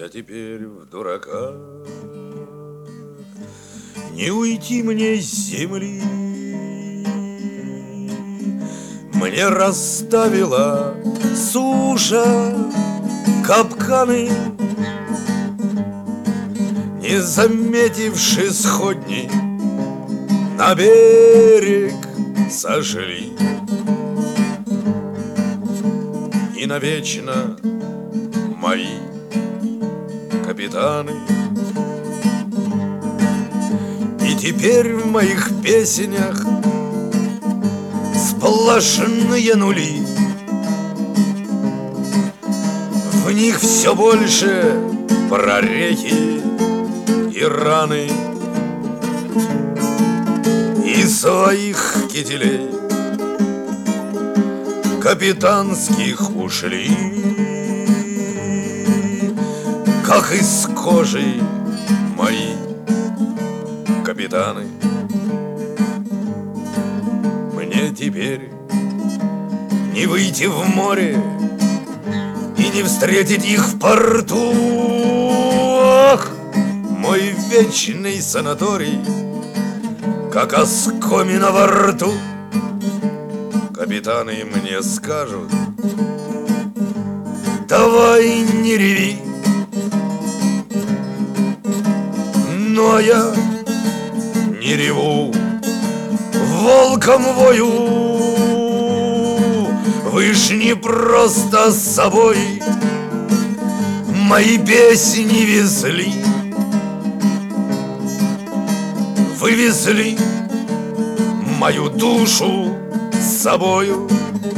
Я теперь в дураках, не уйти мне с земли. Мне расставила суша капканы, не заметивши сходни, на берег сошли. И навечно мои капитаны. И теперь в моих песнях сплошные нули. В них все больше прорехи и раны. Из своих кителей капитанских ушли, как из кожи мои капитаны. Мне теперь не выйти в море и не встретить их в порту. Ах, мой вечный санаторий, как оскомина во рту. Капитаны мне скажут: давай не реви. Ну а я не реву, волком вою. Вы ж не просто с собой мои песни везли. Вы везли мою душу с собою.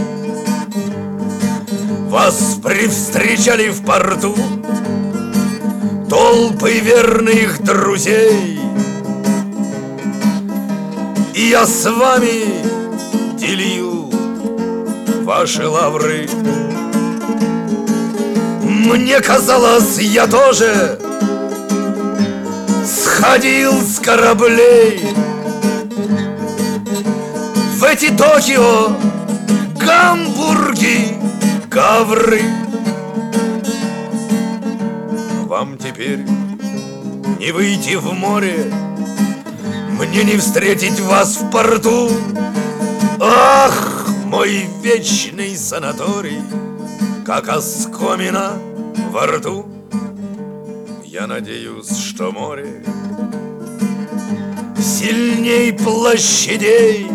Вас привстречали в порту толпы верных друзей, и я с вами делил ваши лавры. Мне казалось, я тоже сходил с кораблей в эти Токио, Гамбурги, Гавры. Вам теперь не выйти в море, мне не встретить вас в порту. Ах, мой вечный санаторий, как оскомина во рту. Я надеюсь, что море сильней площадей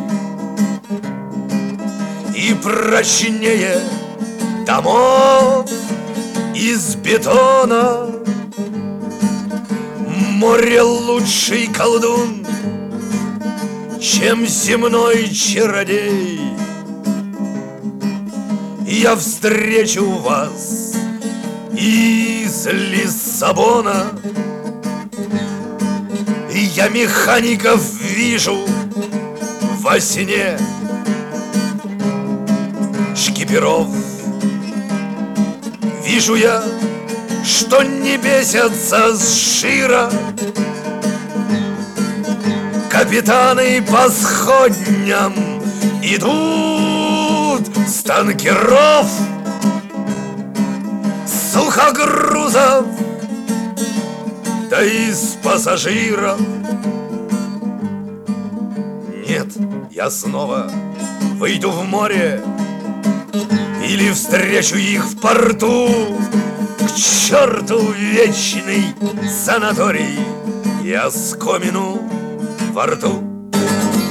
и прочнее домов из бетона. Море лучший колдун, чем земной чародей. Я встречу вас из Лиссабона. Я механиков вижу во сне, шкиперов. Вижу я, что не бесятся с шира капитаны по сходням идут с танкеров, сухогрузов, да из пассажиров. Нет, я снова выйду в море или встречу их в порту. К черту вечный санаторий, я оскомину во рту.